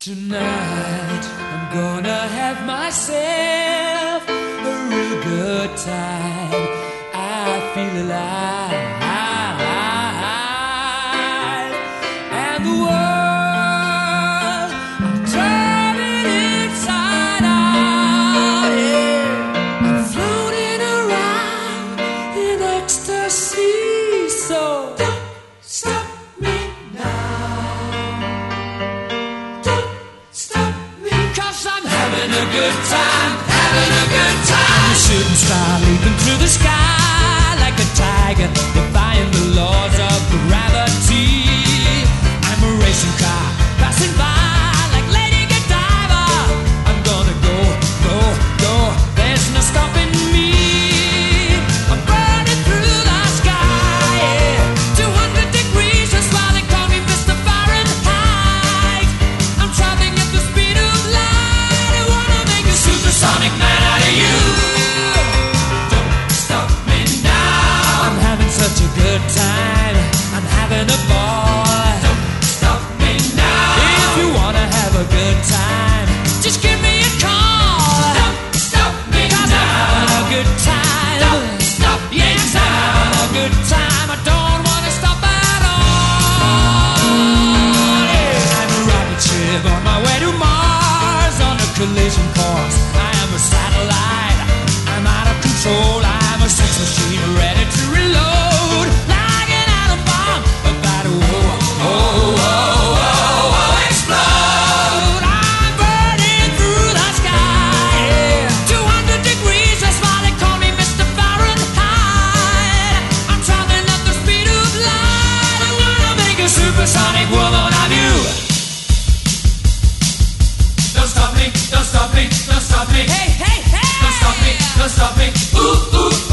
Tonight I'm gonna have myself a real good time. I feel alive, and the world I'm turning inside out. Yeah, I'm floating around in ecstasy. So don't stop me now. Having a good time, having a good time. A shooting star leaping through the sky like a tiger, defying the laws of gravity. I'm a racing car passing by like Lady Godiva. I'm gonna go, go, go. There's no stopping me. I'm burning through the sky, yeah. 200 degrees, that's why they call me Mr. Fahrenheit. I'm traveling at the speed of light. Supersonic man out of you. Don't stop me now. I'm having such a good time. I'm having a ball. Don't stop me now. If you wanna have a good time, just give me a call. Don't stop me now. 'Cause I'm having a good time. Don't stop me now. I'm having a good time. I don't wanna stop at all. Yeah. I'm a rocket ship on my way to Mars on a collision course. Satellite, I'm out of control. I'm a sex machine ready to reload, like an atom bomb about to explode. I'm burning through the sky, yeah. 200 degrees, that's why they call me Mr. Fahrenheit. I'm traveling at the speed of light. I'm gonna make a supersonic woman of you. Don't stop me, don't stop me, don't stop me. Hey, hey, hey! Don't stop me, don't stop me. Ooh, ooh.